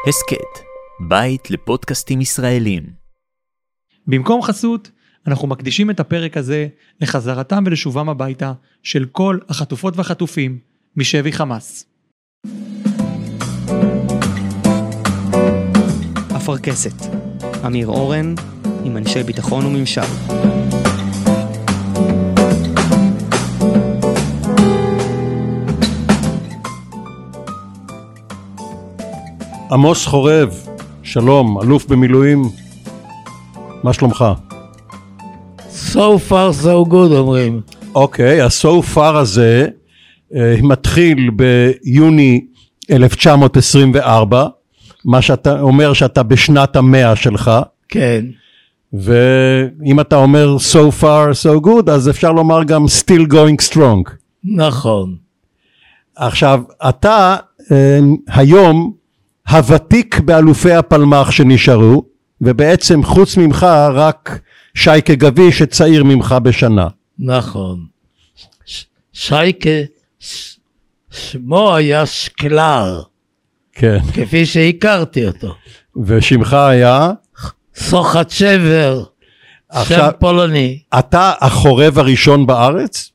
הסקט, בית לפודקאסטים ישראלים. במקום חסות, אנחנו מקדישים את הפרק הזה לחזרתם ולשובם הביתה של כל החטופות והחטופים משבי חמאס. אפרכסת, אמיר אורן עם אנשי ביטחון וממשל. עמוס חורב, שלום, אלוף במילואים, מה שלומך? So far so good אומרים. אוקיי, ה-so far הזה מתחיל ביוני 1924, מה שאתה אומר שאתה בשנת המאה שלך. כן. ואם אתה אומר so far so good, אז אפשר לומר גם still going strong. נכון. עכשיו, אתה היום הוותיק באלופי הפלמ"ח שנשארו, ובעצם חוץ ממך רק שייקה גביש שצעיר ממך בשנה. נכון. שייקה, שמו היה שקלר. כן. כפי שהכרתי אותו. ושמך היה? סוחצ'בר, שם פולני. אתה החורב הראשון בארץ?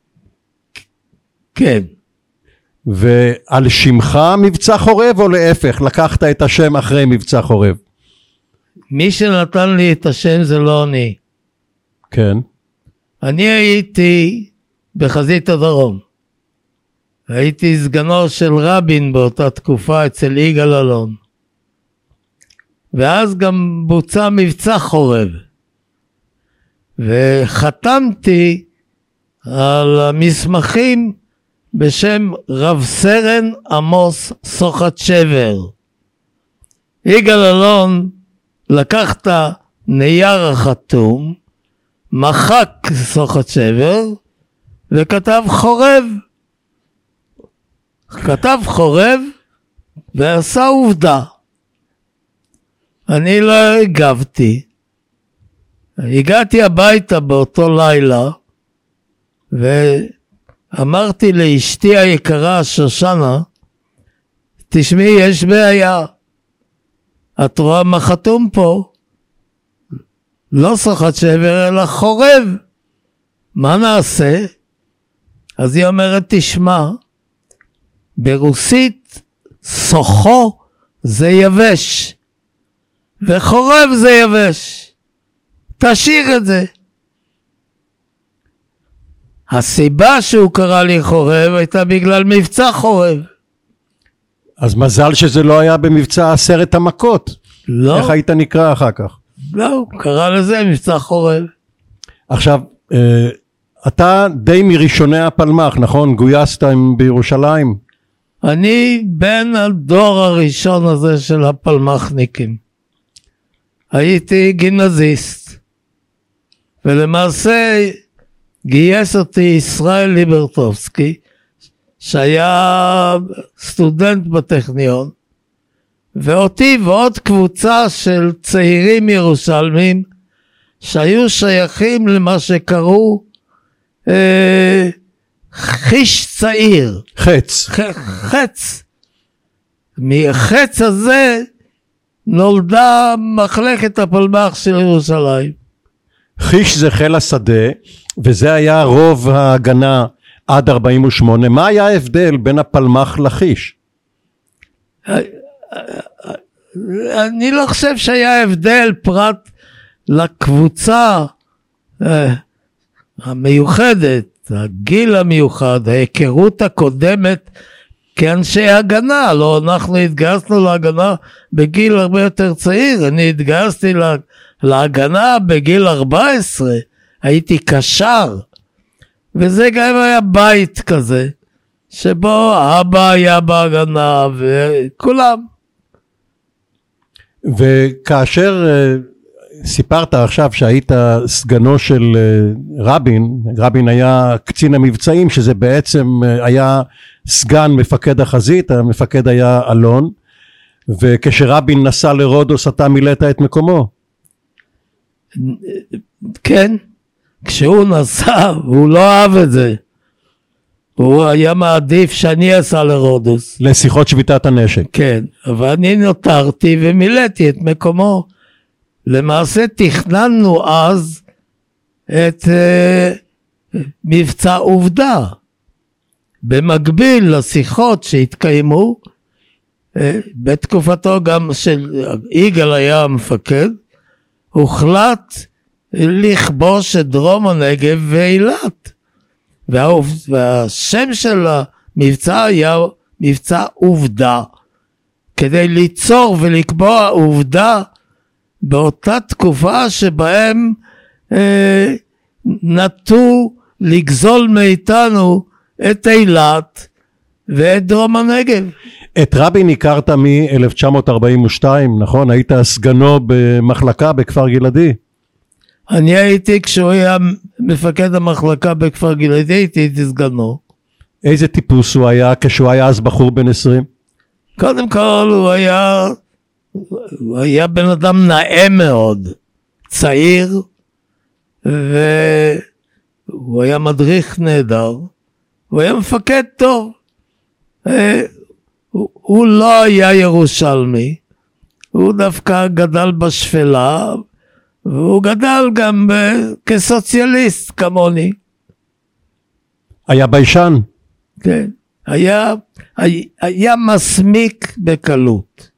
כן. ועל שמך מבצע חורב או להפך? לקחת את השם אחרי מבצע חורב? מי שנתן לי את השם זה לא אני. כן. אני הייתי בחזית הדרום. הייתי סגנו של רבין באותה תקופה אצל יגאל אלון. ואז גם בוצע מבצע חורב. וחתמתי על המסמכים בשם רב סרן עמוס סוחצ'בר. יגאל אלון לקח את הנייר החתום, מחק סוחצ'בר וכתב חורב. כתב חורב ועשה עובדה. אני לא הגבתי. הגעתי הביתה באותו לילה ואמרתי לאשתי היקרה שושנה, תשמעי, יש בעיה. את רואה מה חתום פה? לא סוחצ'בר אלא חורב. מה נעשה? אז היא אומרת, תשמע, ברוסית סוחו זה יבש וחורב זה יבש, תשאיר את זה. הסיבה שהוא קרא לי חורב הייתה בגלל מבצע חורב. אז מזל שזה לא היה במבצע 10 המכות. לא. איך היית נקרא אחר כך? לא, הוא קרא לזה מבצע חורב. עכשיו, אתה די מראשוני הפלמ"ח, נכון? גויסת בירושלים? אני בן הדור הראשון הזה של הפלמ"חניקים. הייתי גimnazist. ולמעשה גייס אותי ישראל ליברטובסקי, שהיה סטודנט בטכניון, ואותי ועוד קבוצה של צעירים ירושלמים, שהיו שייכים למה שקראו חיש צעיר. חץ. חץ. מחץ הזה נולדה מחלקת הפלמ"ח של ירושלים. חיש זה חיל השדה, וזה היה רוב ההגנה עד 48. מה היה ההבדל בין הפלמ"ח לחיש? אני לא חושב שהיה הבדל פרט לקבוצה המיוחדת, הגיל המיוחד, ההיכרות הקודמת כאנשי הגנה. לא, אנחנו התגייסנו להגנה בגיל הרבה יותר צעיר. אני התגייסתי להגנה בגיל 14, הייתי קשר, וזה גם היה בית כזה, שבו אבא היה בהגנה וכולם. וכאשר סיפרת עכשיו שהיית סגנו של רבין היה קצין המבצעים, שזה בעצם היה סגן מפקד החזית, המפקד היה אלון, וכשרבין נסע לרודוס אתה מילאת את מקומו. כן, כשהוא נסע, הוא לא אהב את זה. הוא היה מעדיף שאני אסע לרודוס. לשיחות שביתת הנשק. כן, אבל אני נותרתי ומילאתי את מקומו. למעשה תכננו אז את מבצע עובדה. במקביל לשיחות שהתקיימו, בתקופתו גם של יגאל היה המפקד, הוחלט לכבוש את דרום הנגב ואילת. והשם של המבצע היה מבצע עובדה, כדי ליצור ולקבוע עובדה באותה תקופה שבהם נטו לגזול מאיתנו את אילת ואת דרום הנגב. את רבין הכרת מ-1942, נכון? היית סגנו במחלקה בכפר גלעדי. אני הייתי, כשהוא היה מפקד המחלקה בכפר גלעדי, הייתי סגנו. איזה טיפוס הוא היה כשהוא היה אז בחור בן 20? קודם כל הוא היה בן אדם נאה מאוד, צעיר, והוא היה מדריך נהדר, הוא היה מפקד טוב. הוא לא היה ירושלמי, הוא דווקא גדל בשפלה, והוא גדל גם כסוציאליסט כמוני. היה ביישן? כן, היה מסמיק בקלות.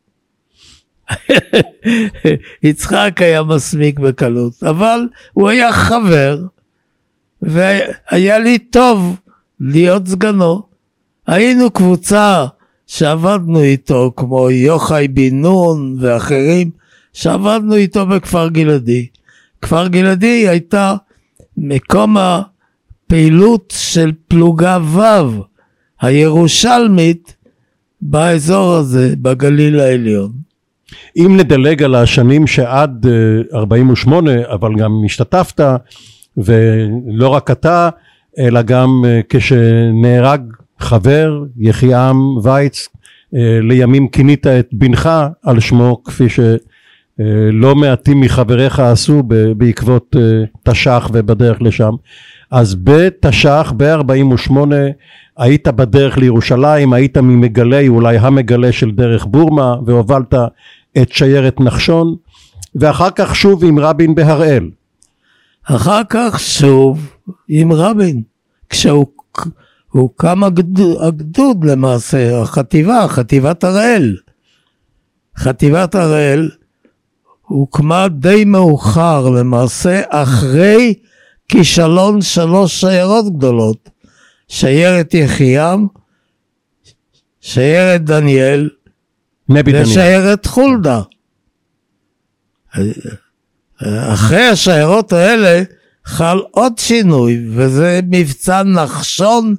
יצחק היה מסמיק בקלות, אבל הוא היה חבר, והיה לי טוב להיות סגנו. היינו קבוצה שעבדנו איתו, כמו יוחאי בן נון ואחרים, שעבדנו איתו בכפר גלעדי. כפר גלעדי הייתה מקום הפעילות של פלוגה ו' הירושלמית באזור הזה, בגליל העליון. אם נדלג על השנים שעד 48, אבל גם השתתפת, ולא רק אתה, אלא גם כשנהרג חבר, יחיעם וייץ, לימים כינית את בנך על שמו, כפי שלא מעטים מחבריך עשו בעקבות תש"ח ובדרך לשם. אז בתש"ח ב-48 היית בדרך לירושלים, היית ממגלי, אולי המגלה של דרך בורמה, והובלת את שיירת נחשון, ואחר כך שוב עם רבין בהראל. אחר כך שוב עם רבין, כשהוא קם הגדוד למעשה, חטיבת הראל. חטיבת הראל הוקמה די מאוחר למעשה, אחרי כישלון 3 שיירות גדולות, שיירת יחיעם, שיירת דניאל, ושיירת חולדה. אחרי השיירות האלה חל עוד שינוי, וזה מבצע נחשון,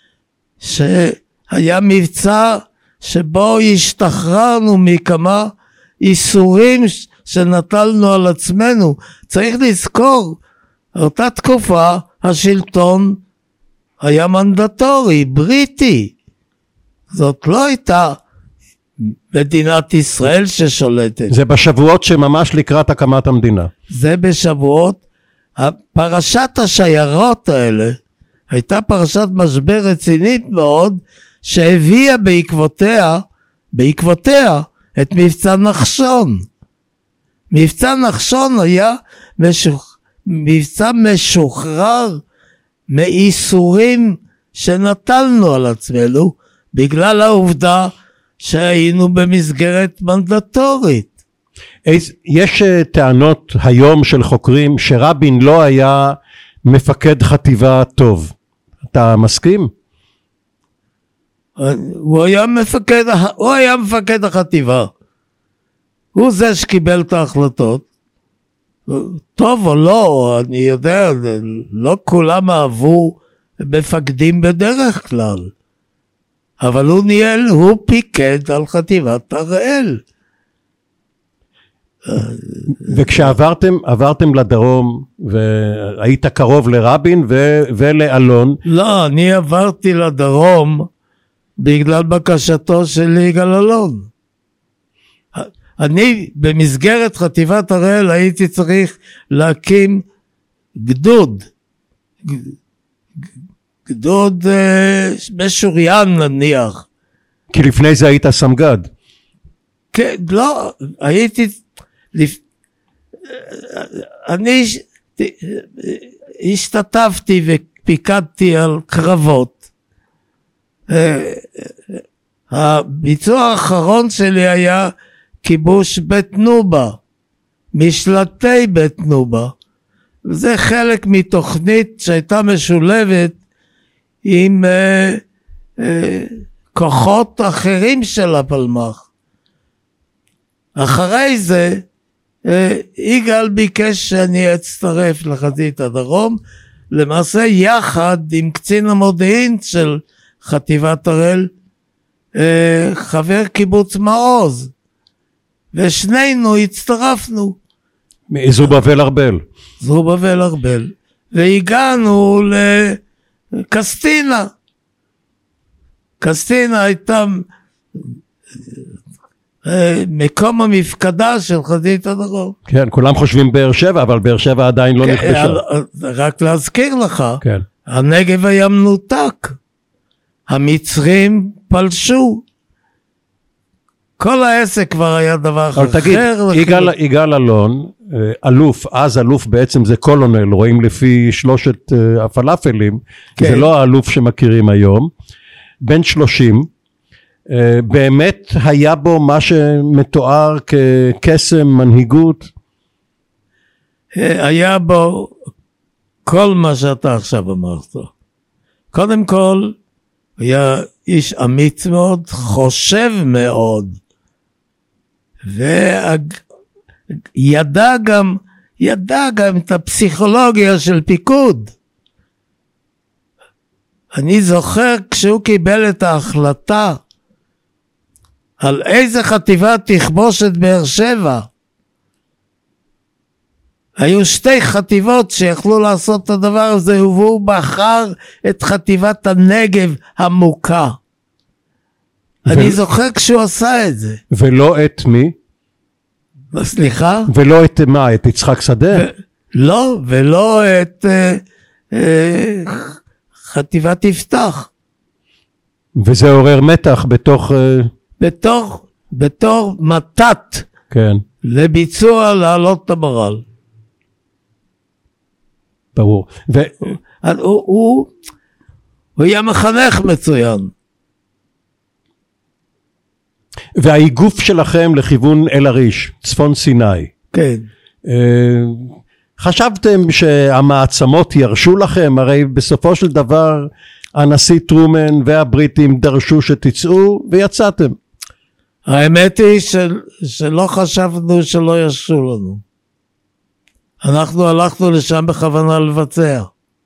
שהיה מבצע שבו השתחררנו מכמה איסורים שנטלנו על עצמנו. צריך לזכור, אותה תקופה השלטון היה מנדטורי, בריטי. זאת לא הייתה מדינת ישראל ששולטת. זה בשבועות שממש לקראת הקמת המדינה. זה בשבועות. פרשת השיירות האלה הייתה פרשת משבר רצינית מאוד, שהביאה בעקבותיה את מבצע נחשון. מבצע נחשון היה מבצע משוחרר מאיסורים שנטלנו על עצמנו, בגלל העובדה שהיינו במסגרת מנדטורית. יש טענות היום של חוקרים שרבין לא היה מפקד חטיבה טוב. אתה מסכים? הוא היה מפקד החטיבה. הוא זה שקיבל את ההחלטות. טוב או לא, אני יודע, לא כולם אהבו מפקדים בדרך כלל. אבל הוא פיקד על חטיבת הראל. וכשעברתם לדרום והיית קרוב לרבין ולאלון. לא, אני עברתי לדרום בגלל בקשתו של יגאל אלון. אני במסגרת חטיבת הראל הייתי צריך להקים גדוד גדוד משוריין נניח. כי לפני זה היית סמג"ד. כן, לא, אני השתתפתי ופיקדתי על קרבות. הביצוע האחרון שלי היה כיבוש בית נובה, משלטי בית נובה. וזה חלק מתוכנית שהייתה משולבת עם כוחות אחרים של הפלמ"ח. אחרי זה יגאל ביקש שאני אצטרף לחזית הדרום, למעשה יחד עם קצין המודיעין של חטיבת הראל, חבר קיבוץ מעוז, ושנינו הצטרפנו. זובבל ארבל. זובבל ארבל. והגענו לקסטינה. קסטינה הייתה מקום המפקדה של חזית הדרום. כן, כולם חושבים באר שבע, אבל באר שבע עדיין לא נכבשה. רק להזכיר לך, כן. הנגב היה מנותק. המצרים פלשו. כל העסק כבר היה דבר אחר. אבל תגיד, יגאל אלון, אלוף, אז אלוף בעצם זה קולונל, רואים לפי שלושת הפלאפלים, כן. זה לא האלוף שמכירים היום, בן 30, באמת היה בו מה שמתואר כקסם מנהיגות? היה בו כל מה שאתה עכשיו אמרת. קודם כל, היה איש אמיץ מאוד, חושב מאוד, וידע גם את הפסיכולוגיה של פיקוד. אני זוכר כשהוא קיבל את ההחלטה על איזה חטיבה תכבוש את באר שבע, היו שתי חטיבות שיכלו לעשות את הדבר הזה, והוא בחר את חטיבת הנגב המוקה. אני זוכר כשהוא עשה את זה. ולא את מי? סליחה? ולא את מה? את יצחק שדה? לא, ולא את חטיבת יפתח. וזה עורר מתח בתור מתת. כן. לביצוע לעלות את המרל. ברור. הוא היה מחנך מצוין. והאיגוף שלכם לכיוון אל עריש, צפון סיני. כן. חשבתם שהמעצמות ירשו לכם? הרי בסופו של דבר הנשיא טרומן והבריטים דרשו שתצאו ויצאתם. האמת היא שלא חשבנו שלא ירשו לנו. אנחנו הלכנו לשם בכוונה לבצע.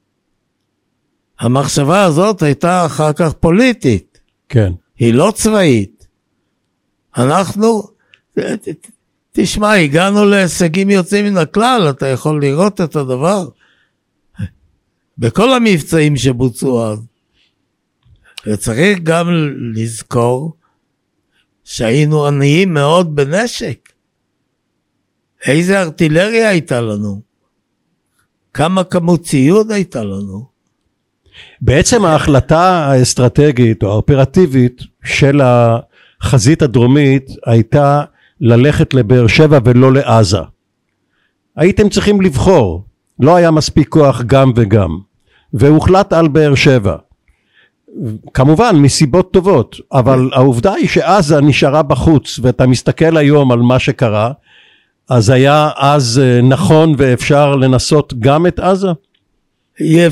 המחשבה הזאת הייתה אחר כך פוליטית. כן. היא לא צבאית. אנחנו, תשמע, הגענו להישגים יוצאים מן הכלל, אתה יכול לראות את הדבר. בכל המבצעים שבוצעו אז. וצריך גם לזכור שהיינו עניים מאוד בנשק. איזה ארטילריה הייתה לנו? כמה כמות ציוד הייתה לנו? בעצם ההחלטה האסטרטגית או האופרטיבית של החזית הדרומית הייתה ללכת לבאר שבע ולא לעזה. הייתם צריכים לבחור, לא היה מספיק כוח גם וגם, והוחלט על באר שבע. כמובן מסיבות טובות, אבל העובדה היא שעזה נשארה בחוץ, ואתה מסתכל היום על מה שקרה, אז היה אז נכון ואפשר לנסות גם את עזה? אי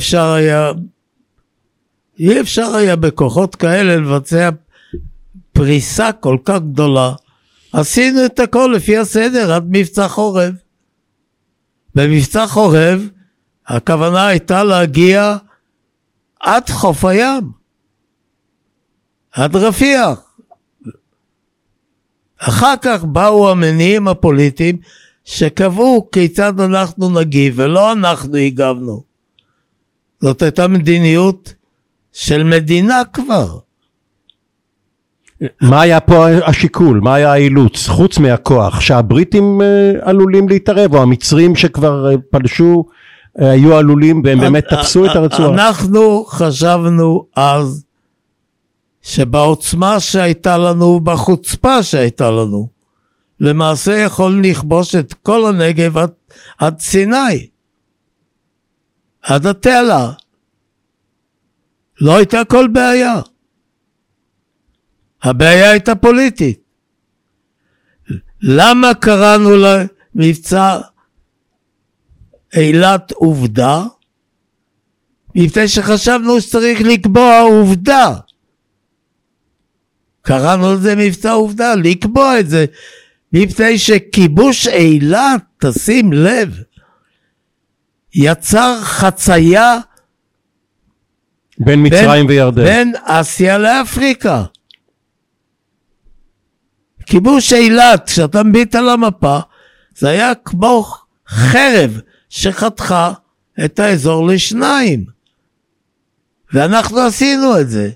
אפשר היה בכוחות כאלה לבצע פריסה כל כך גדולה. עשינו את הכל לפי הסדר עד מבצע חורב. במבצע חורב הכוונה הייתה להגיע עד חוף הים, עד רפיח. אחר כך באו המניעים הפוליטיים שקבעו כיצד אנחנו נגיב, ולא אנחנו הגבנו. זאת הייתה מדיניות של מדינה כבר. מה היה פה השיקול? מה היה האילוץ? חוץ מהכוח שהבריטים עלולים להתערב, או המצרים שכבר פלשו, היו עלולים והם באמת תפסו את הרצועה? אנחנו חשבנו אז שבעוצמה שהייתה לנו, בחוצפה שהייתה לנו, למעשה יכול לכבוש את כל הנגב עד סיני, עד התעלה. לא הייתה כל בעיה. הבעיה הייתה פוליטית. למה קראנו למבצע אילת עובדה? מפני שחשבנו שצריך לקבוע עובדה. קראנו לזה מבצע עובדה, לקבוע את זה. מפני שכיבוש אילת, תשים לב, יצר חצייה בין מצרים וירדן. בין אסיה לאפריקה. כיבוש אילת, כשאתה מביט על המפה, זה היה כמו חרב שחתכה את האזור לשניים. ואנחנו עשינו את זה.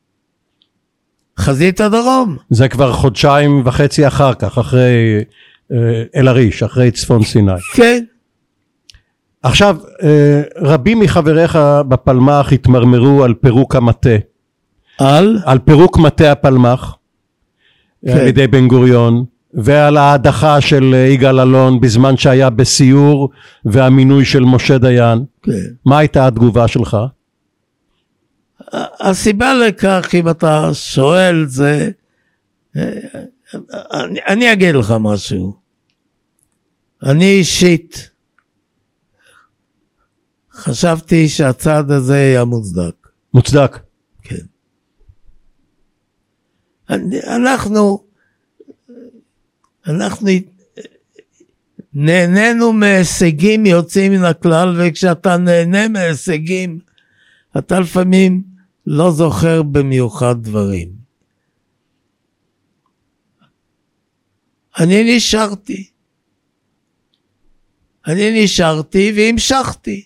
חזית הדרום. זה כבר חודשיים וחצי אחר כך, אחרי אל-עריש, אחרי צפון סיני. כן. עכשיו, רבים מחבריך בפלמ"ח התמרמרו על פירוק המטה. על פירוק מטה הפלמ"ח, כן. על ידי בן גוריון, ועל ההדחה של יגאל אלון בזמן שהיה בסיור, והמינוי של משה דיין. כן. מה הייתה התגובה שלך? הסיבה לכך, אם אתה שואל, זה, אני אגיד לך משהו. אני אישית חשבתי שהצעד הזה היה מוצדק. מוצדק? כן. אנחנו נהנינו מהישגים יוצאים מן הכלל, וכשאתה נהנה מהישגים, אתה לפעמים לא זוכר במיוחד דברים. אני נשארתי והמשכתי.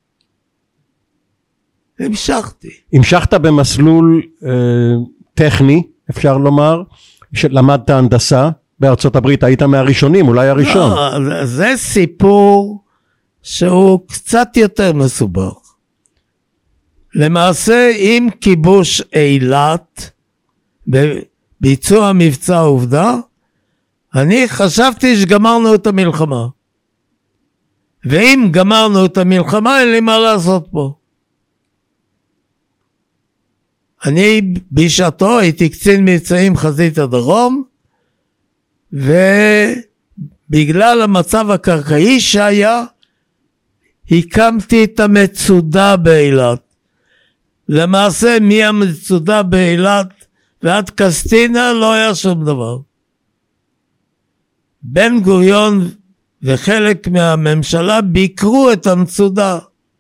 המשכת במסלול טכני, אפשר לומר, שלמדת הנדסה בארצות הברית, היית מהראשונים, אולי הראשון. לא, זה סיפור שהוא קצת יותר מסובך. למעשה, עם כיבוש אילת, בביצוע מבצע עובדה, אני חשבתי שגמרנו את המלחמה. ואם גמרנו את המלחמה, אין לי מה לעשות פה. אני בשעתו הייתי קצין מבצעים חזית הדרום, ובגלל המצב הקרקעי שהיה, הקמתי את המצודה באילת. למעשה מהמצודה באילת ועד קסטינה לא היה שום דבר. בן גוריון וחלק מהממשלה ביקרו את המצודה.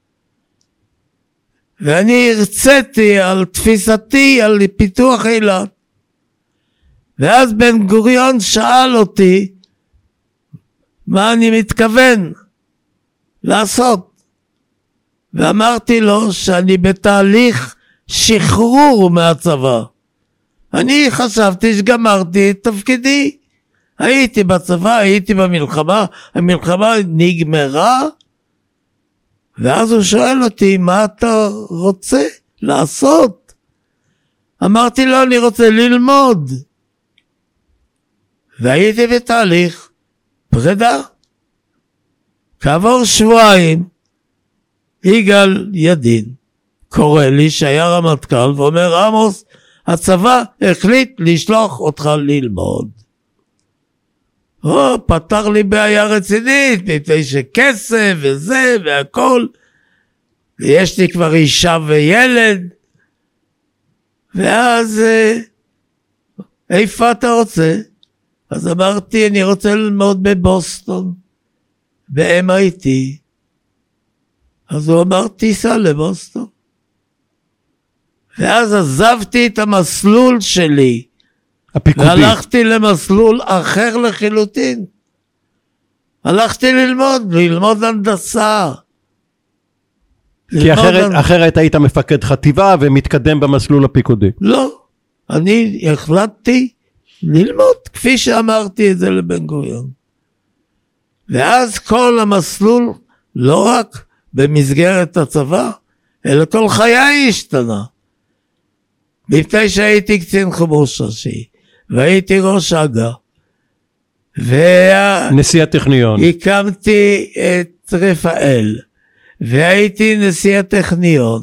ואני הרציתי על תפיסתי על פיתוח אילת. ואז בן גוריון שאל אותי מה אני מתכוון לעשות. ואמרתי לו שאני בתהליך שחרור מהצבא. אני חשבתי שגמרתי את תפקידי. הייתי בצבא, הייתי במלחמה, המלחמה נגמרה, ואז הוא שואל אותי, מה אתה רוצה לעשות? אמרתי לו, אני רוצה ללמוד. והייתי בתהליך פרידה. כעבור שבועיים, יגאל ידין קורא לי שהיה רמטכ"ל ואומר, עמוס, הצבא החליט לשלוח אותך ללמוד. פתר לי בעיה רצינית, מפני שכסף וזה והכל, ויש לי כבר אישה וילד, ואז איפה אתה רוצה? אז אמרתי, אני רוצה ללמוד בבוסטון, ב-MIT. אז הוא אמר, תיסע לבוסטון. ואז עזבתי את המסלול שלי, הפיקודי. והלכתי למסלול אחר לחילוטין. הלכתי ללמוד הנדסה. כי אחרת היית מפקד חטיבה ומתקדם במסלול הפיקודי. לא, אני החלטתי ללמוד, כפי שאמרתי את זה לבן גוריון. ואז כל המסלול, לא רק במסגרת הצבא, אלא כל חיי השתנה. מפני שהייתי קצין חימוש ראשי, והייתי ראש אג"א, נשיא הטכניון. הקמתי את רפאל, והייתי נשיא הטכניון,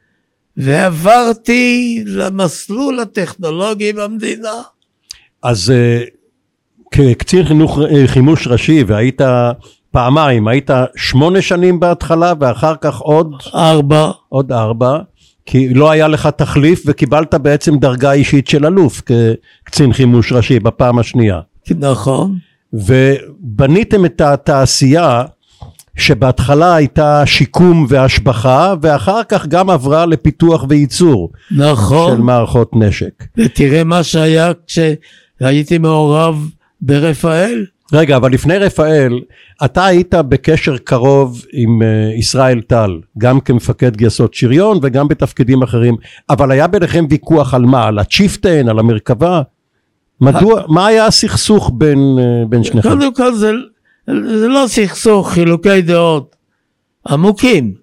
ועברתי למסלול הטכנולוגי במדינה. אז כקצין חימוש ראשי, והיית פעמיים, היית 8 שנים בהתחלה, ואחר כך עוד 4, כי לא היה לך תחליף, וקיבלת בעצם דרגה אישית של אלוף, כקצין חימוש ראשי בפעם השנייה. נכון. ובניתם את התעשייה, שבהתחלה הייתה שיקום והשבחה, ואחר כך גם עברה לפיתוח וייצור. נכון. של מערכות נשק. ותראה מה שהיה כשהייתי מעורב ברפאל. רגע, אבל לפני רפאל, אתה היית בקשר קרוב עם ישראל טל, גם כמפקד גייסות שריון וגם בתפקידים אחרים, אבל היה ביניכם ויכוח על מה? על הצ'יפטיין, על המרכבה? מה היה הסכסוך בין שניכם? קודם כל זה לא סכסוך, חילוקי דעות עמוקים.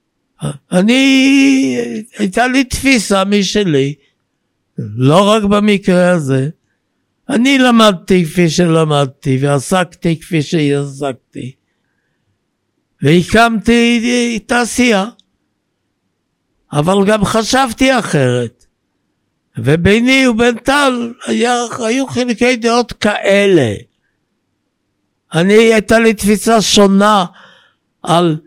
הייתה לי תפיסה משלי, לא רק במקרה הזה. אני למדתי כפי שלמדתי, ועסקתי כפי שעסקתי, והקמתי תעשייה, אבל גם חשבתי אחרת, וביני ובין טל היו חילוקי דעות כאלה. הייתה לי תפיסה שונה על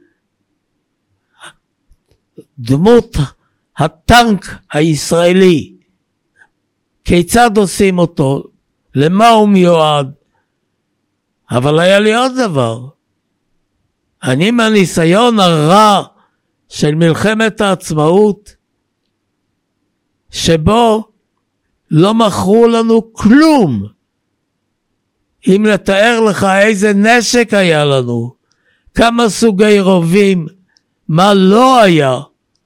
דמות הטנק הישראלי, כיצד עושים אותו, למה הוא מיועד. אבל היה לי עוד דבר, אני מהניסיון הרע של מלחמת העצמאות, שבו לא מכרו לנו כלום. אם לתאר לך איזה נשק היה לנו, כמה סוגי רובים, מה לא היה.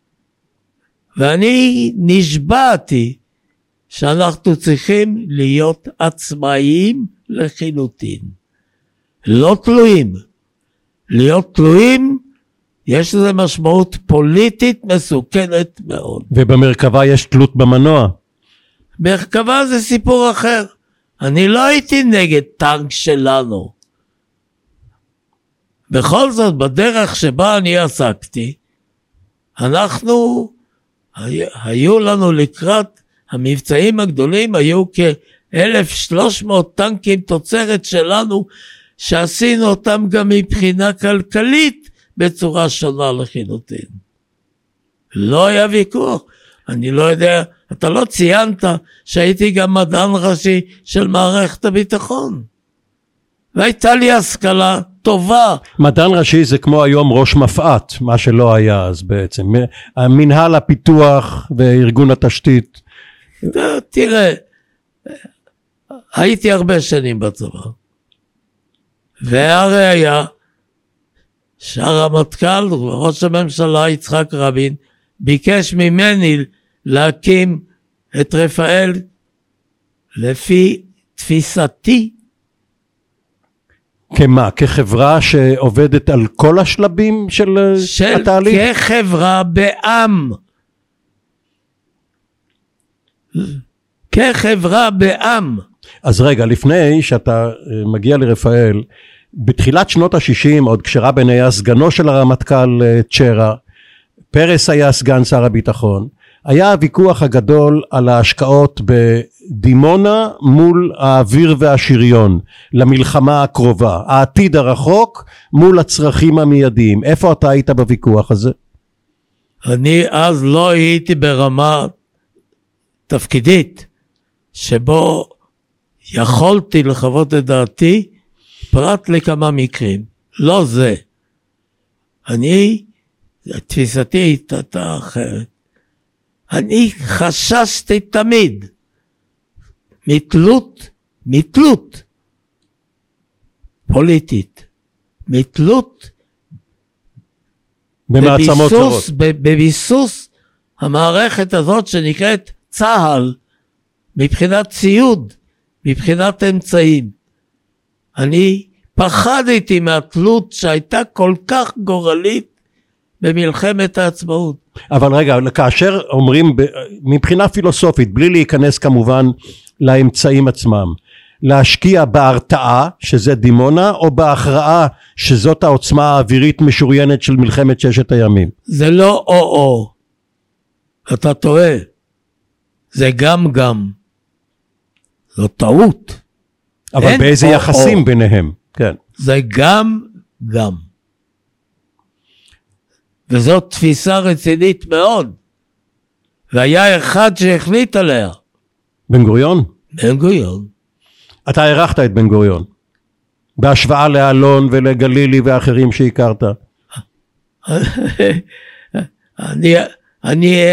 ואני נשבעתי שאנחנו צריכים להיות עצמאיים לחילוטין. לא תלויים. להיות תלויים, יש לזה משמעות פוליטית מסוכנת מאוד. ובמרכבה יש תלות במנוע? מרכבה זה סיפור אחר. אני לא הייתי נגד טנק שלנו. בכל זאת, בדרך שבה אני עסקתי, היו לנו לקראת המבצעים הגדולים, היו כ-1,300 טנקים תוצרת שלנו, שעשינו אותם גם מבחינה כלכלית, בצורה שונה לחילוטין. לא היה ויכוח. אני לא יודע, אתה לא ציינת שהייתי גם מדען ראשי של מערכת הביטחון. והייתה לי השכלה טובה. מדען ראשי זה כמו היום ראש מפעת, מה שלא היה אז בעצם. מנהל הפיתוח וארגון התשתית. תראה, הייתי הרבה שנים בצבא. והראיה שהרמטכ"ל, ראש הממשלה יצחק רבין, ביקש ממני להקים את רפאל לפי תפיסתי. כמה? כחברה שעובדת על כל השלבים של התהליך? כחברה בעם. כחברה בעם. אז רגע, לפני שאתה מגיע לרפאל, בתחילת שנות ה-60, עוד כשרבין היה סגנו של הרמטכ"ל צ'רה, פרס היה סגן שר הביטחון, היה הוויכוח הגדול על ההשקעות בדימונה מול האוויר והשריון, למלחמה הקרובה, העתיד הרחוק מול הצרכים המיידיים. איפה אתה היית בוויכוח הזה? אני אז לא הייתי ברמה תפקידית, שבו יכולתי לחוות את דעתי, פרט לכמה מקרים. לא זה. תפיסתי הייתה אחרת. אני חששתי תמיד מתלות פוליטית, מתלות במעצמות זרות, בביסוס המערכת הזאת שנקראת צה"ל, מבחינת ציוד, מבחינת אמצעים. אני פחדתי מהתלות שהייתה כל כך גורלית במלחמת העצמאות. אבל רגע, כאשר אומרים מבחינה פילוסופית, בלי להיכנס כמובן לאמצעים עצמם, להשקיע בהרתעה, שזה דימונה, או בהכרעה, שזאת העוצמה האווירית משוריינת של מלחמת ששת הימים? זה לא או. אתה טועה. זה גם. זו טעות. אבל באיזה יחסים ביניהם? כן. זה גם. וזאת תפיסה רצינית מאוד. והיה אחד שהחליט עליה. בן גוריון? בן גוריון. אתה הערכת את בן גוריון, בהשוואה לאלון ולגלילי ואחרים שהכרת. אני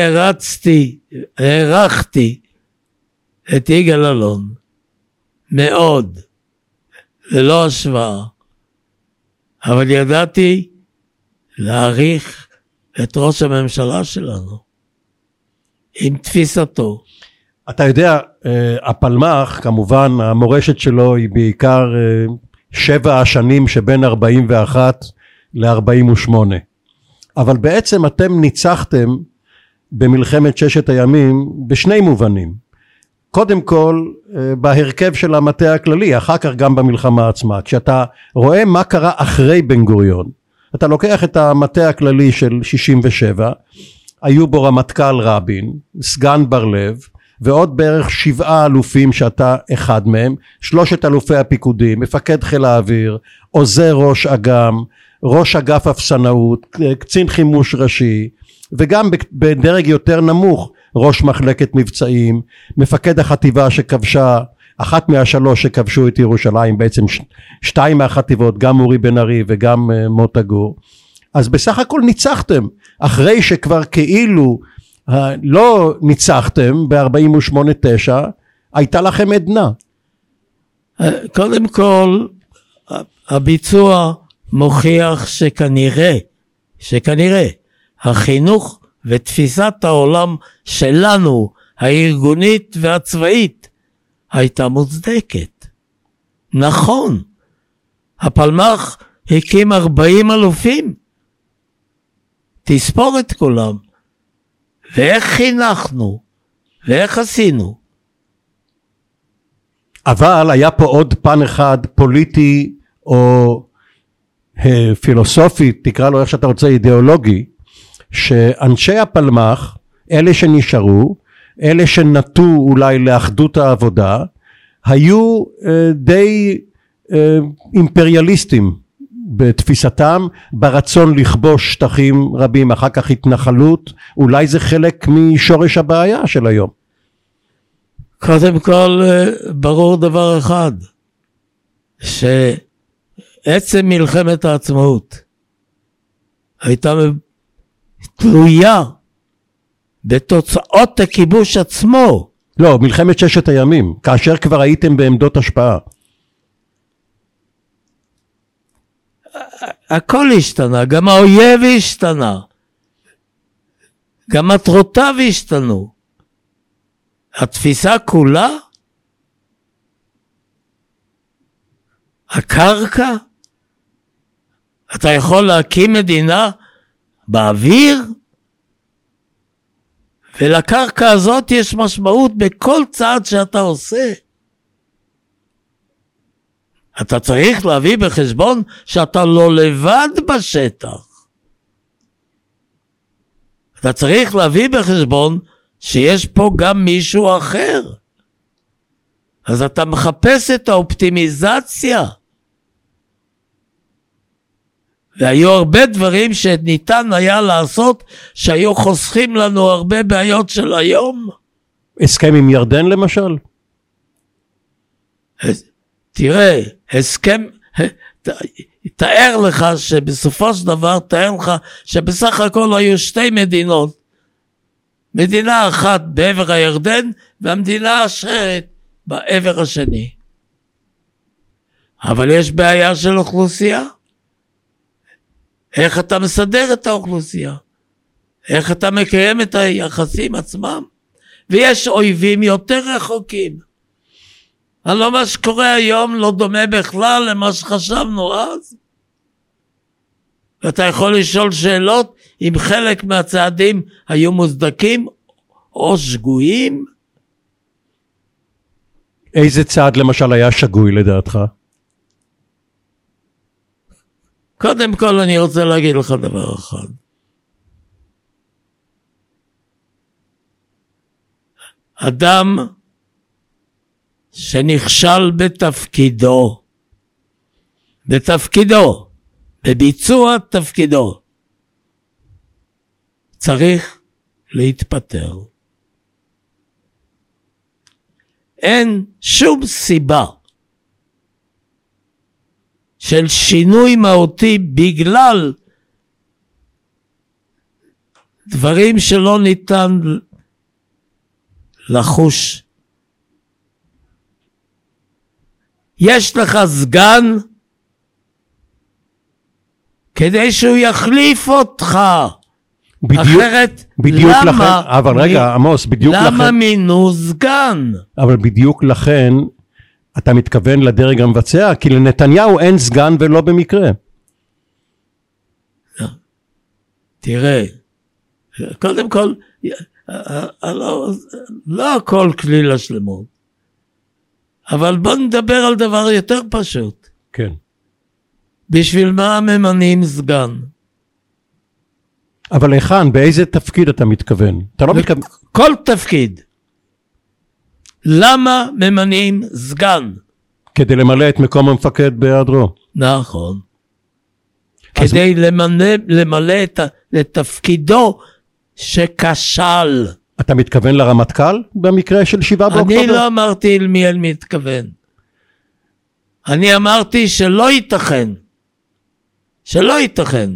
הערכתי את יגאל אלון מאוד, ללא השוואה, אבל ידעתי להעריך את ראש הממשלה שלנו עם תפיסתו. אתה יודע, הפלמ"ח, כמובן המורשת שלו היא בעיקר 7 השנים שבין 41 ל-48, אבל בעצם אתם ניצחתם במלחמת ששת הימים בשני מובנים. קודם כל בהרכב של המטה הכללי, אחר כך גם במלחמה עצמה. כשאתה רואה מה קרה אחרי בן גוריון, אתה לוקח את המטה הכללי של 67, היו בו רמטכ"ל רבין, סגן בר לב, ועוד בערך 7 אלופים שאתה אחד מהם, 3 אלופי הפיקודים, מפקד חיל האוויר, עוזר ראש אג"ם, ראש אגף אפסנאות, קצין חימוש ראשי, וגם בדרג יותר נמוך, ראש מחלקת מבצעים, מפקד החטיבה שכבשה, אחת מהשלוש שכבשו את ירושלים, בעצם 2 מהחטיבות, גם אורי בן ארי וגם מוטה גור. אז בסך הכל ניצחתם, אחרי שכבר כאילו לא ניצחתם ב-48-9, הייתה לכם עדנה. קודם כל, הביצוע מוכיח שכנראה החינוך ותפיסת העולם שלנו, הארגונית והצבאית, הייתה מוצדקת. נכון, הפלמ"ח הקים 40 אלופים, תספור את כולם, ואיך חינכנו, ואיך עשינו. אבל היה פה עוד פן אחד פוליטי או פילוסופי, תקרא לו איך שאתה רוצה, אידיאולוגי, שאנשי הפלמ"ח, אלה שנשארו, אלה שנטו אולי לאחדות העבודה, היו די אימפריאליסטים בתפיסתם, ברצון לכבוש שטחים רבים, אחר כך התנחלות. אולי זה חלק משורש הבעיה של היום. קודם כל ברור דבר אחד, שעצם מלחמת העצמאות הייתה תלויה בתוצאות הכיבוש עצמו. לא, מלחמת ששת הימים, כאשר כבר הייתם בעמדות השפעה. הכל השתנה, גם האויב השתנה, גם מטרותיו השתנו. התפיסה כולה, הקרקע, אתה יכול להקים מדינה באוויר, ולקרקע הזאת יש משמעות בכל צעד שאתה עושה. אתה צריך להביא בחשבון שאתה לא לבד בשטח. אתה צריך להביא בחשבון שיש פה גם מישהו אחר. אז אתה מחפש את האופטימיזציה. והיו הרבה דברים שניתן היה לעשות, שהיו חוסכים לנו הרבה בעיות של היום. הסכם עם ירדן למשל? תראה, הסכם, תאר לך שבסופו של דבר, תאר לך שבסך הכל היו 2 מדינות, מדינה אחת בעבר הירדן, והמדינה השארת בעבר השני. אבל יש בעיה של אוכלוסייה. איך אתה מסדר את האוכלוסייה? איך אתה מקיים את היחסים עצמם? ויש אויבים יותר רחוקים. הלא מה שקורה היום לא דומה בכלל למה שחשבנו אז. ואתה יכול לשאול שאלות אם חלק מהצעדים היו מוצדקים או שגויים. איזה צעד למשל היה שגוי לדעתך? קודם כל אני רוצה להגיד לך דבר אחד. אדם שנכשל בתפקידו, בביצוע תפקידו, צריך להתפטר. אין שום סיבה של שינוי מהותי בגלל דברים שלא ניתן לחוש. יש לך סגן כדי שהוא יחליף אותך. אחרת בדיוק למה, לכן, אבל רגע עמוס, בדיוק למה לכן, מינו סגן? אבל בדיוק לכן אתה מתכוון לדרג המבצע, כי לנתניהו אין סגן ולא במקרה. תראה, קודם כל, לא הכל כליל השלמות, אבל בוא נדבר על דבר יותר פשוט. כן. בשביל מה ממנים סגן? אבל היכן, באיזה תפקיד אתה מתכוון? אתה לא מתכוון... כל תפקיד. למה ממנים סגן? כדי למלא את מקום המפקד בהיעדרו. נכון. כדי למלא את תפקידו שכשל. אתה מתכוון לרמטכ"ל במקרה של 7 באוקטובר? אני לא אמרתי למי אני מתכוון. אני אמרתי שלא ייתכן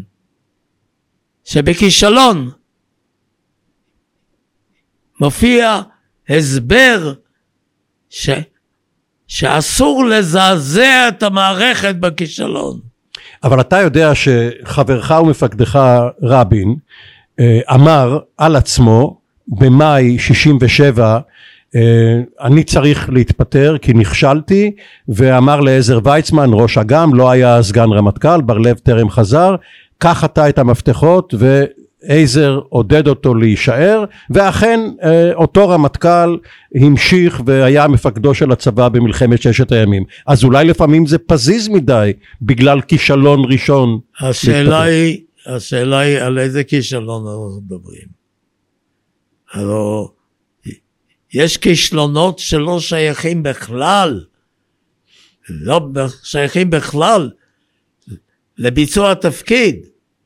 שבכישלון מופיע הסבר שאסור לזעזע את המערכת בכישלון. אבל אתה יודע שחברך ומפקדך רבין אמר על עצמו במאי 67, אני צריך להתפטר כי נכשלתי, ואמר לעזר ויצמן ראש אג"ם, לא היה סגן רמטכ"ל, בר לב טרם חזר, קח אתה את המפתחות, ועזר עודד אותו להישאר, ואכן אותו רמטכ"ל המשיך והיה מפקדו של הצבא במלחמת 6 הימים. אז אולי לפעמים זה פזיז מדי בגלל כישלון ראשון. השאלה היא על איזה כישלון אנחנו מדברים. הלוא יש כישלונות שלא שייכים בכלל, לביצוע התפקיד.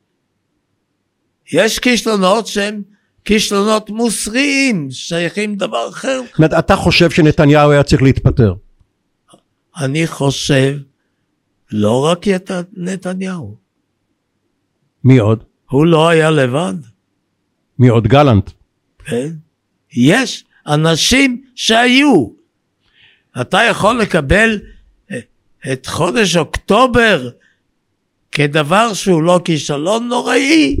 יש כישלונות שהם כישלונות מוסריים, שייכים דבר אחר. אתה חושב שנתניהו היה צריך להתפטר? אני חושב, לא רק נתניהו. מי עוד? הוא לא היה לבד. מי עוד? גלנט. כן. יש אנשים שהיו. אתה יכול לקבל את חודש אוקטובר כדבר שהוא לא כישלון נוראי.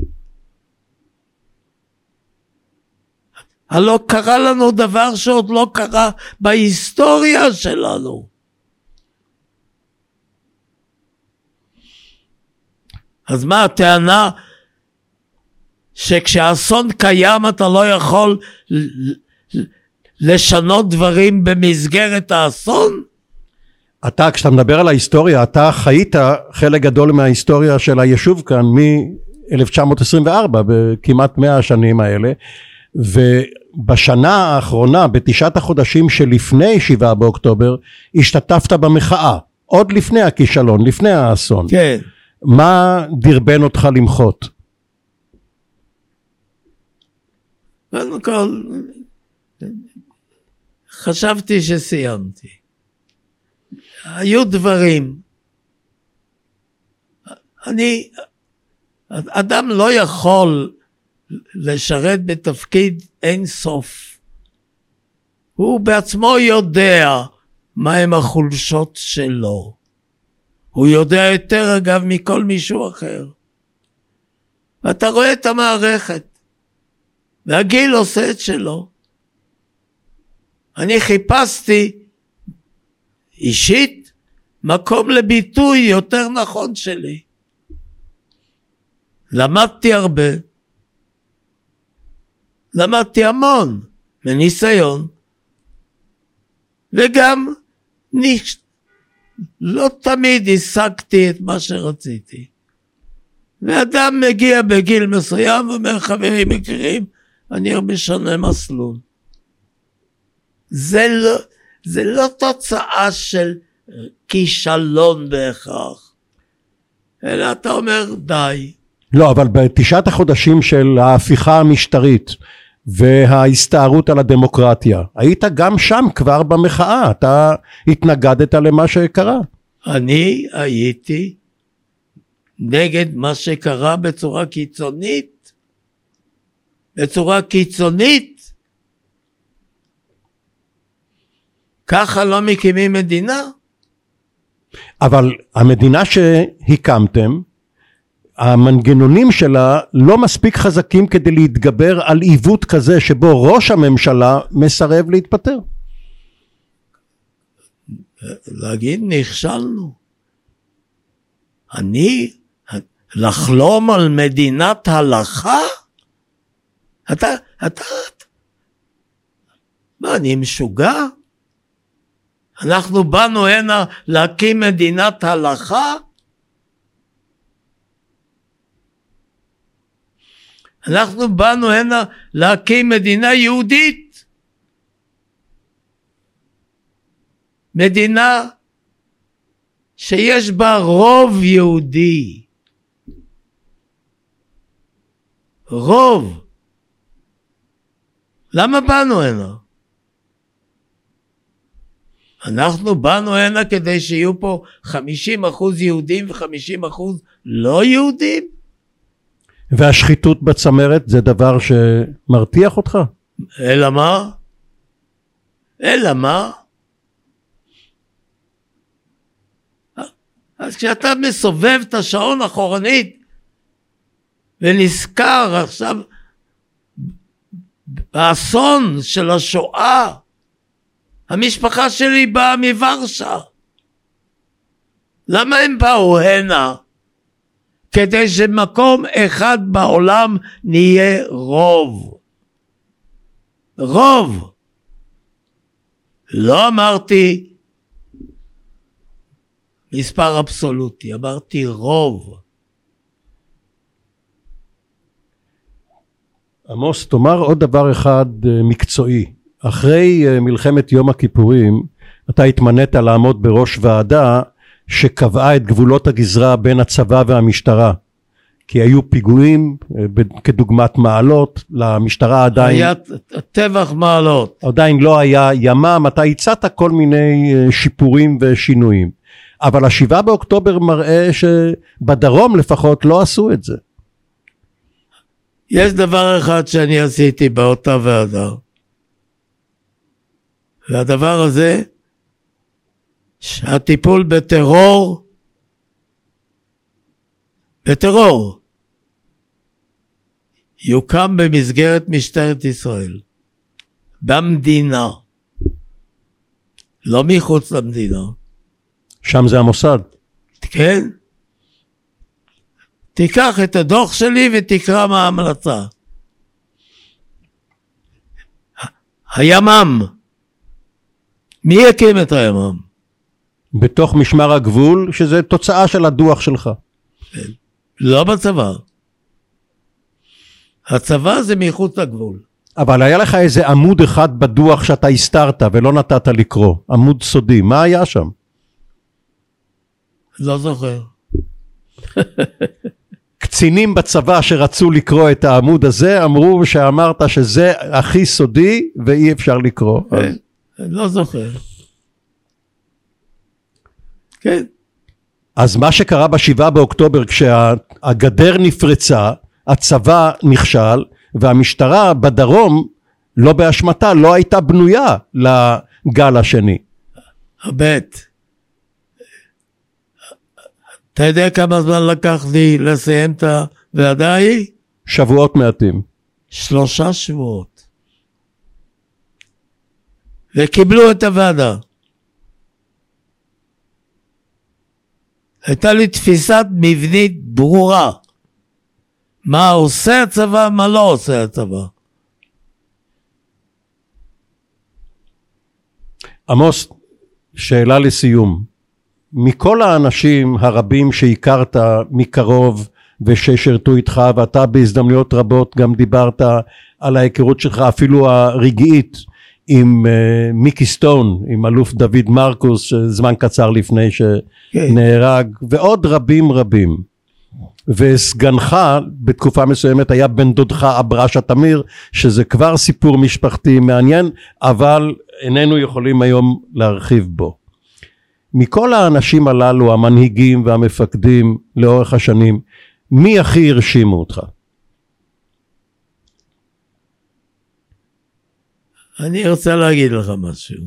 הלא קרה לנו דבר שעוד לא קרה בהיסטוריה שלנו. אז מה הטענה? שכשהאסון קיים אתה לא יכול לשנות דברים במסגרת האסון? אתה, כשאתה מדבר על ההיסטוריה, אתה חיית חלק גדול מההיסטוריה של היישוב כאן מ-1924, בכמעט 100 השנים האלה, ובשנה האחרונה, ב9 החודשים שלפני 7 באוקטובר, השתתפת במחאה, עוד לפני הכישלון, לפני האסון. כן. מה דרבן אותך למחות? קודם כל, חשבתי שסיימתי. היו דברים. אדם לא יכול לשרת בתפקיד אין סוף. הוא בעצמו יודע מהם החולשות שלו. הוא יודע יותר אגב מכל מישהו אחר. ואתה רואה את המערכת. והגיל עושה את שלו. אני חיפשתי אישית מקום לביטוי יותר נכון שלי. למדתי הרבה. למדתי המון מניסיון. וגם לא תמיד השגתי את מה שרציתי. ואדם מגיע בגיל מסוים ואומר, חברים יקרים, אני משנה מסלול. זה לא תוצאה של כישלון בהכרח, אלא אתה אומר די. לא, אבל בתשעת החודשים של ההפיכה המשטרית וההסתערות על הדמוקרטיה, היית גם שם כבר במחאה, אתה התנגדת למה שקרה. אני הייתי נגד מה שקרה בצורה קיצונית. בצורה קיצונית. ככה לא מקימים מדינה. אבל המדינה שהקמתם, המנגנונים שלה לא מספיק חזקים כדי להתגבר על עיוות כזה שבו ראש הממשלה מסרב להתפטר. להגיד נכשלנו. לחלום על מדינת הלכה? מה, אני משוגע? אנחנו באנו הנה להקים מדינת הלכה? אנחנו באנו הנה להקים מדינה יהודית. מדינה שיש בה רוב יהודי. רוב. למה באנו הנה? אנחנו באנו הנה כדי שיהיו פה 50% יהודים ו50% לא יהודים? והשחיתות בצמרת זה דבר שמרתיח אותך? אלא מה? אלא מה? אז כשאתה מסובב את השעון אחורנית ונזכר עכשיו באסון של השואה, המשפחה שלי באה מוורשה. למה הם באו הנה? כדי שמקום אחד בעולם נהיה רוב. רוב. לא אמרתי מספר אבסולוטי, אמרתי רוב. עמוס, תאמר עוד דבר אחד מקצועי. אחרי מלחמת יום הכיפורים, אתה התמנית לעמוד בראש ועדה שקבעה את גבולות הגזרה בין הצבא והמשטרה. כי היו פיגועים כדוגמת מעלות, למשטרה עדיין... היה טבח מעלות. עדיין לא היה ימ"מ, אתה הצעת כל מיני שיפורים ושינויים. אבל ה7 באוקטובר מראה שבדרום לפחות לא עשו את זה. יש דבר אחד שאני עשיתי באותה ועדה. והדבר הזה, שהטיפול בטרור, יוקם במסגרת משטרת ישראל. במדינה. לא מחוץ למדינה. שם זה המוסד. כן. תיקח את הדוח שלי ותקרא מה ההמלצה. הימ"מ. מי יקים את הימ"מ? בתוך משמר הגבול, שזה תוצאה של הדוח שלך. לא בצבא. הצבא זה מחוץ לגבול. אבל היה לך איזה עמוד אחד בדוח שאתה הסתרת ולא נתת לקרוא. עמוד סודי. מה היה שם? לא זוכר. קצינים בצבא שרצו לקרוא את העמוד הזה, אמרו שאמרת שזה הכי סודי ואי אפשר לקרוא. לא זוכר. כן. אז מה שקרה ב7 באוקטובר כשהגדר נפרצה, הצבא נכשל, והמשטרה בדרום, לא באשמתה, לא הייתה בנויה לגל השני. הבט. אתה יודע כמה זמן לקח לי לסיים את הוועדה ההיא? שבועות מעטים. 3 שבועות. וקיבלו את הוועדה. הייתה לי תפיסת מבנית ברורה. מה עושה הצבא, מה לא עושה הצבא. עמוס, שאלה לסיום. מכל האנשים הרבים שהכרת מקרוב וששרתו איתך, ואתה בהזדמנויות רבות גם דיברת על ההיכרות שלך אפילו הרגעית עם מיקי סטון, עם אלוף דוד מרקוס זמן קצר לפני שנהרג, ועוד רבים רבים. וסגנך בתקופה מסוימת היה בן דודך אברשה תמיר, שזה כבר סיפור משפחתי מעניין, אבל איננו יכולים היום להרחיב בו. מכל האנשים הללו, המנהיגים והמפקדים לאורך השנים, מי הכי הרשימו אותך? אני רוצה להגיד לך משהו.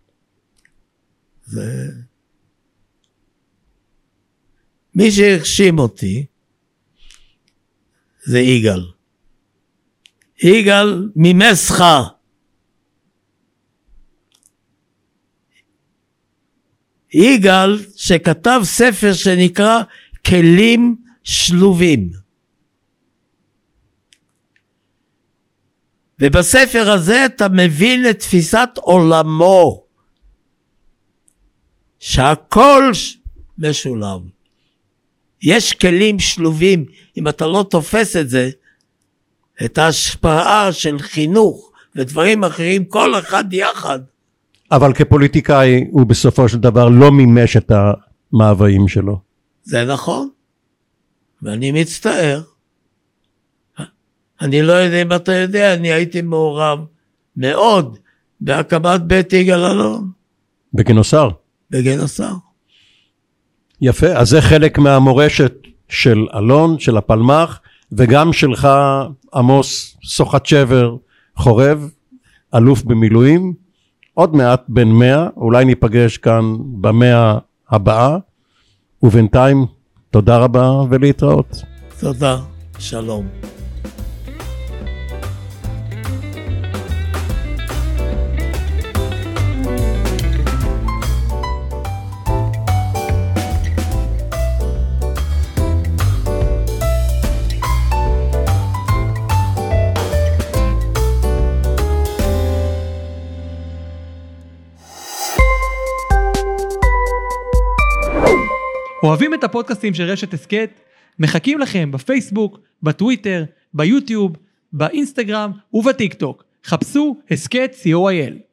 מי שהרשים אותי זה יגאל. יגאל ממסחר. יגאל שכתב ספר שנקרא כלים שלובים. ובספר הזה אתה מבין את תפיסת עולמו, שהכל משולב. יש כלים שלובים, אם אתה לא תופס את זה, את ההשפעה של חינוך ודברים אחרים, כל אחד יחד. אבל כפוליטיקאי הוא בסופו של דבר לא מימש את המאוויים שלו. זה נכון, ואני מצטער. אני לא יודע אם אתה יודע, אני הייתי מעורב מאוד בהקמת בית יגאל אלון. בגינוסר? בגינוסר. יפה, אז זה חלק מהמורשת של אלון, של הפלמ"ח, וגם שלך עמוס סוחצ'בר חורב, אלוף במילואים, עוד מעט בן 100, אולי ניפגש כאן ב100 הבאה, ובינתיים תודה רבה ולהתראות. תודה, שלום. אוהבים את הפודקאסטים של רשת הסקט? מחכים לכם בפייסבוק, בטוויטר, ביוטיוב, באינסטגרם ובטיק טוק. חפשו הסקט co.il.